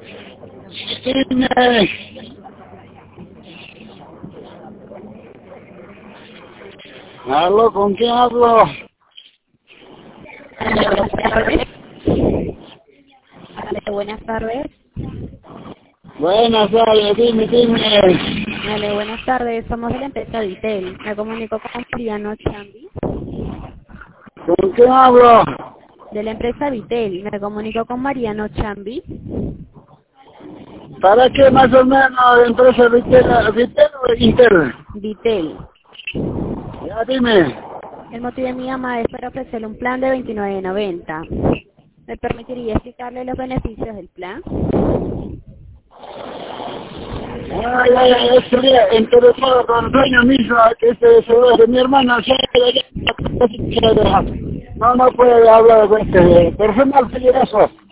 Dime. ¿Aló? ¿Con quién hablo? Buenas tardes. Buenas tardes, dime. Vale, buenas tardes. Somos de la empresa Vitel. Me comunico con Mariano Chambi. ¿Con quién hablo? De la empresa Vitel. Me comunico con Mariano Chambi. ¿Para qué más o menos empresa Vitel o Intel? Vitel. Ya dime. El motivo de mi llamada es para ofrecerle un plan de $29.90. ¿Me permitiría explicarle los beneficios del plan? Yo estaría interesado con el dueño mismo, que de mi hermana. No puede hablar con este personal peligroso.